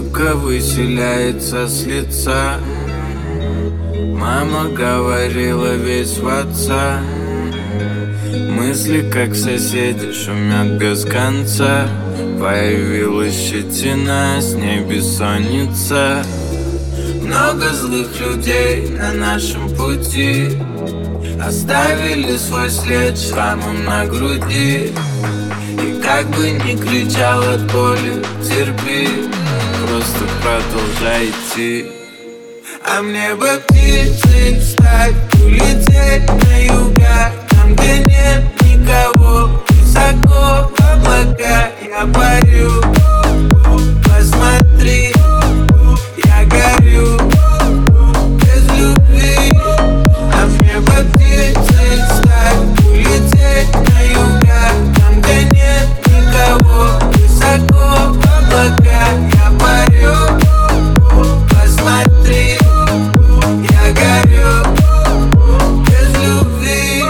улыбка выселяется с лица. Мама говорила весь в отца. Мысли, как соседи, шумят без конца. Появилась щетина, с ней бессонница. Много злых людей на нашем пути оставили свой след шрамом на груди. И как бы ни кричал от боли, терпи, просто продолжай идти. А мне бы птицей стать, улететь на юга, там, где нет никого, высоко в облака я парю. Посмотри, я горю без любви. А мне бы птицей стать, улететь на юга, там, где нет никого, высоко в облака я парю. Посмотри, я горю без любви.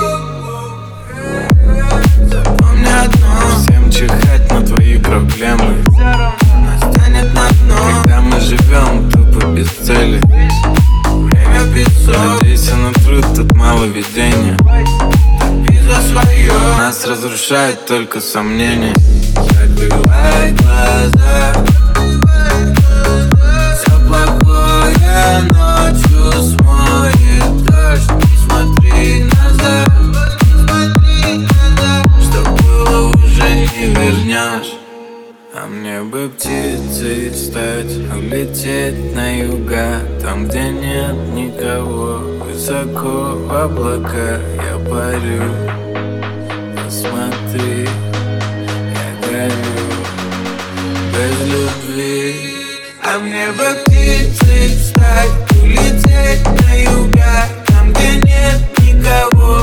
Запомни одно: всем чихать на твои проблемы. Настанет на дно, когда мы живем тупо без цели. Время песок, надейся на труд, тут мало видения. Топи за свое, нас разрушает только сомнения. Закрывай глаза, все плохое ночью смоет дождь. Не смотри назад, что было уже не вернешь. А мне бы птицей стать, улететь на юга, там, где нет никого, высоко в облака я парю. Посмотри, я горю без любви. А мне бы птицей стать, улететь на юга, там, где нет никого,